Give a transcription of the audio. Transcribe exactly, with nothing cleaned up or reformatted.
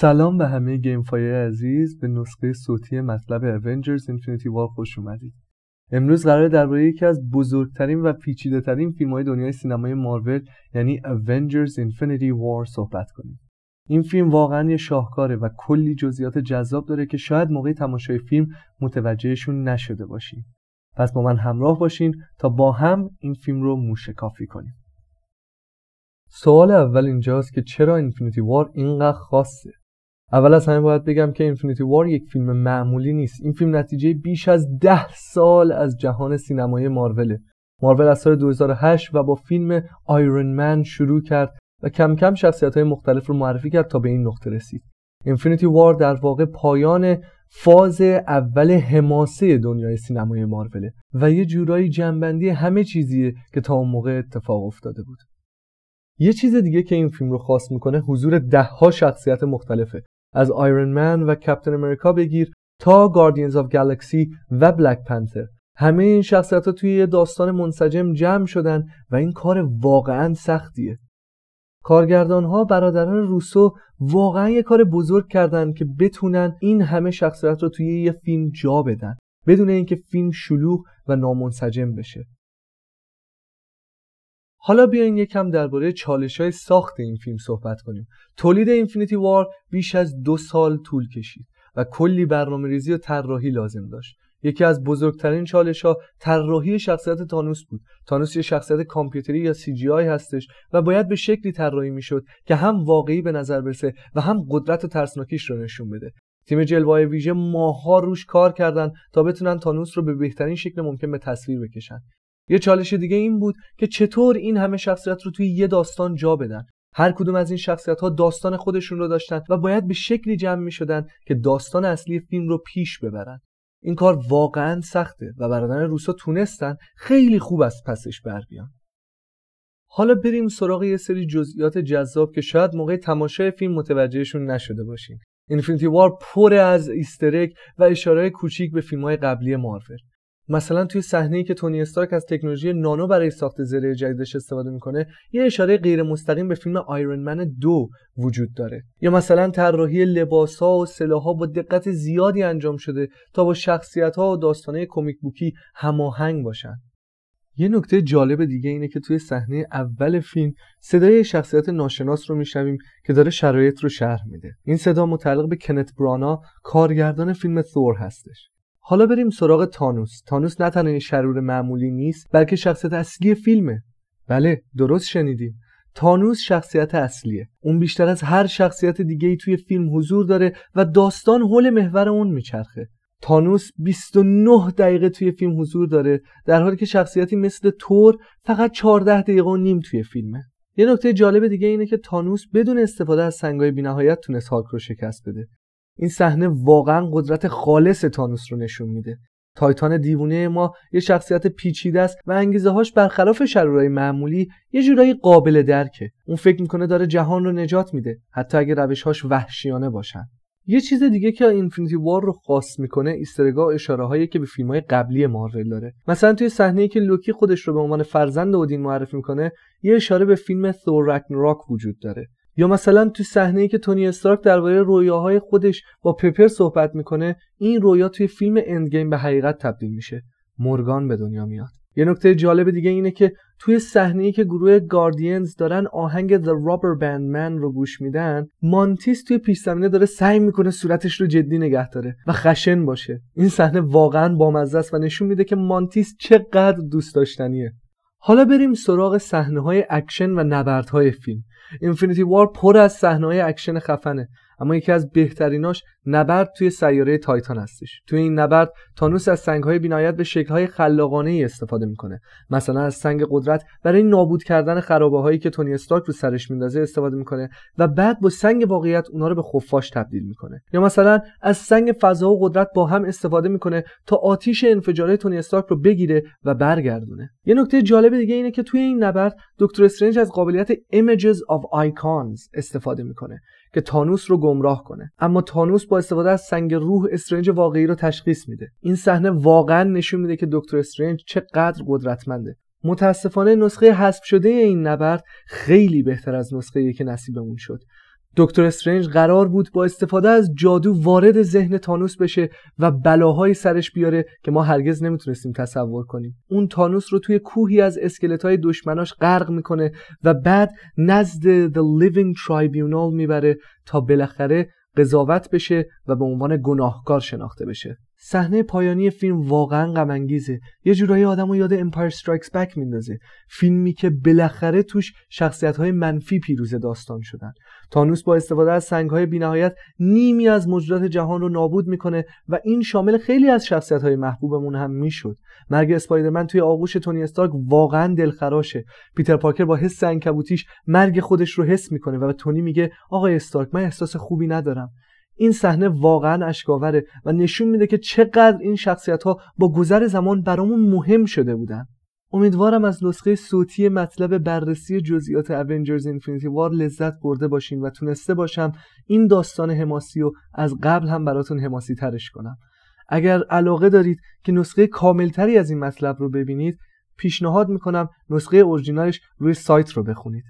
سلام به همه گیم فایر عزیز، به نسخه صوتی مطلب Avengers Infinity War خوش اومدید. امروز قراره درباره یکی از بزرگترین و پیچیده‌ترین فیلم‌های دنیای سینمای مارول یعنی Avengers Infinity War صحبت کنیم. این فیلم واقعا یه شاهکاره و کلی جزئیات جذاب داره که شاید موقع تماشای فیلم متوجهشون نشده باشین. پس با من همراه باشین تا با هم این فیلم رو موشکافی کنیم. سوال اول اینجاست که چرا اینفینیتی وار اینقدر خاصه؟ اول از همه باید بگم که اینفینیتی وار یک فیلم معمولی نیست. این فیلم نتیجه بیش از ده سال از جهان سینمایی ماروله. مارول از سال دو هزار و هشت و با فیلم آیرون من شروع کرد و کم کم شخصیت‌های مختلف رو معرفی کرد تا به این نقطه رسید. اینفینیتی وار در واقع پایان فاز اول حماسه دنیای سینمای ماروله و یه جورایی جمع‌بندی همه چیزیه که تا اون موقع اتفاق افتاده بود. یه چیز دیگه که این فیلم رو خاص میکنه حضور ده ها شخصیت مختلفه، از آیرون من و کپتن امریکا بگیر تا گاردینز آف گالاکسی و بلک پنتر. همه این شخصیت ها توی یه داستان منسجم جمع شدن و این کار واقعا سختیه. کارگردان ها برادران روسو واقعا یه کار بزرگ کردن که بتونن این همه شخصیت رو توی یه فیلم جا بدن بدون اینکه فیلم شلوغ و نامنسجم بشه. حالا بیاین یکم درباره چالش‌های ساخت این فیلم صحبت کنیم. تولید اینفینیتی وار بیش از دو سال طول کشید و کلی برنامه‌ریزی و طراحی لازم داشت. یکی از بزرگترین چالش‌ها طراحی شخصیت تانوس بود. تانوس یه شخصیت کامپیوتری یا سی جی آی هستش و باید به شکلی طراحی میشد که هم واقعی به نظر برسه و هم قدرت و ترسناکیش رو نشون بده. تیم جلوه ویژه ماه‌ها روش کار کردن تا بتونن تانوس رو به بهترین شکل ممکن به تصویر بکشن. یه چالش دیگه این بود که چطور این همه شخصیت رو توی یه داستان جا بدن. هر کدوم از این شخصیت‌ها داستان خودشون رو داشتن و باید به شکلی جمع می‌شدن که داستان اصلی فیلم رو پیش ببرن. این کار واقعاً سخته و برادران روسو تونستن خیلی خوب از پسش بر بیان. حالا بریم سراغ یه سری جزئیات جذاب که شاید موقع تماشای فیلم متوجهشون نشده باشین. اینفینیتی وار پر از ایستر اگ و اشاره‌های کوچیک به فیلم‌های قبلی مارول. مثلا توی صحنه‌ای که تونی استارک از تکنولوژی نانو برای ساخت زره جدیدش استفاده میکنه یه اشاره غیر مستقیم به فیلم آیرون من دو وجود داره. یا مثلا طراحی لباس‌ها و سلاح‌ها با دقت زیادی انجام شده تا با شخصیت‌ها و داستان‌های کمیک بوکی هماهنگ باشن. یه نکته جالب دیگه اینه که توی صحنه اول فیلم صدای شخصیت ناشناس رو میشنویم که داره شرایط رو شرح میده. این صدا متعلق به کنت برانا، کارگردان فیلم ثور هستش. حالا بریم سراغ تانوس. تانوس نه تنها شرور معمولی نیست بلکه شخصیت اصلی فیلمه. بله درست شنیدیم، تانوس شخصیت اصلیه. اون بیشتر از هر شخصیت دیگه‌ای توی فیلم حضور داره و داستان حول محور اون میچرخه. تانوس بیست و نه دقیقه توی فیلم حضور داره در حالی که شخصیتی مثل تور فقط چهارده دقیقه و نیم توی فیلمه. یه نکته جالب دیگه اینه که تانوس بدون استفاده از سنگ‌های بی‌نهایت تونست هالک رو شکست بده. این صحنه واقعا قدرت خالص تانوس رو نشون میده. تایتان دیوونه ما یه شخصیت پیچیده است و انگیزه‌هاش برخلاف شرورای معمولی یه جورایی قابل درکه. اون فکر میکنه داره جهان رو نجات میده حتی اگه روش‌هاش وحشیانه باشن. یه چیز دیگه که اینفینیتی وار رو خاص میکنه ایسترگا و اشاره‌هایی که به فیلم‌های قبلی مارول داره. مثلا توی صحنه‌ای که لوکی خودش رو به عنوان فرزند اودین معرفی میکنه یه اشاره به فیلم ثور راگناراک وجود داره. یا مثلا تو صحنه‌ای که تونی استارک درباره رویاهای خودش با پپر صحبت میکنه این رویا توی فیلم اندگیم به حقیقت تبدیل میشه. مورگان به دنیا میاد. یه نکته جالب دیگه اینه که توی صحنه‌ای که گروه گاردینز دارن آهنگ The Rubber Band Man رو گوش میدن، مانتیس توی پیش زمینه داره سعی میکنه صورتش رو جدی نگه داره و خشن باشه. این صحنه واقعاً بامزه است و نشون میده که مانتیس چقدر دوست داشتنیه. حالا بریم سراغ صحنه‌های اکشن و نبردهای فیلم. اینفینیتی وار پر از صحنه‌های اکشن خفنه، اما یکی از بهتریناش نبرد توی سیاره تایتان هستش. توی این نبرد تانوس از سنگ‌های بی‌نهایت به شکل‌های خلاقانه‌ای استفاده می‌کنه. مثلا از سنگ قدرت برای نابود کردن خرابه‌هایی که تونی استارک رو سرش میندازه استفاده می‌کنه و بعد با سنگ واقعیت اونا رو به خفاش تبدیل می‌کنه. یا مثلا از سنگ فضا و قدرت با هم استفاده می‌کنه تا آتش انفجاری تونی استارک رو بگیره و برگردونه. یه نکته جالب دیگه اینه که توی این نبرد دکتر استرنج از قابلیت Images of Icons استفاده می‌کنه که تانوس رو گمراه کنه، اما تانوس با استفاده از سنگ روح استرنج واقعی رو تشخیص میده. این صحنه واقعا نشون میده که دکتر استرنج چقدر قدرتمنده. متاسفانه نسخه حذف شده این نبرد خیلی بهتر از نسخه‌ای که نصیبمون شد. دکتر استرنج قرار بود با استفاده از جادو وارد ذهن تانوس بشه و بلاهایی سرش بیاره که ما هرگز نمیتونستیم تصور کنیم. اون تانوس رو توی کوهی از اسکلت‌های دشمناش غرق میکنه و بعد نزد The Living Tribunal میبره تا بالاخره قضاوت بشه و به عنوان گناهکار شناخته بشه. صحنه پایانی فیلم واقعا غم انگیزه. یه جورایی آدمو یاد امپایر استرایکس بک میندازه، فیلمی که بالاخره توش شخصیت‌های منفی پیروز داستان شدن. تانوس با استفاده از سنگ‌های بی‌نهایت نیمی از موجودات جهان رو نابود میکنه و این شامل خیلی از شخصیت‌های محبوبمون هم میشد. مرگ اسپایدرمن توی آغوش تونی استارک واقعا دلخراشه. پیتر پارکر با حس عنکبوتیش مرگ خودش رو حس میکنه و به تونی میگه آقای استارک من احساس خوبی ندارم. این صحنه واقعا اشک‌آوره و نشون میده که چقدر این شخصیت‌ها با گذر زمان برامون مهم شده بودن. امیدوارم از نسخه صوتی مطلب بررسی جزئیات Avengers Infinity War لذت برده باشین و تونسته باشم این داستان حماسی رو از قبل هم براتون حماسی ترش کنم. اگر علاقه دارید که نسخه کاملتری از این مطلب رو ببینید، پیشنهاد میکنم نسخه اورجینالش روی سایت رو بخونید.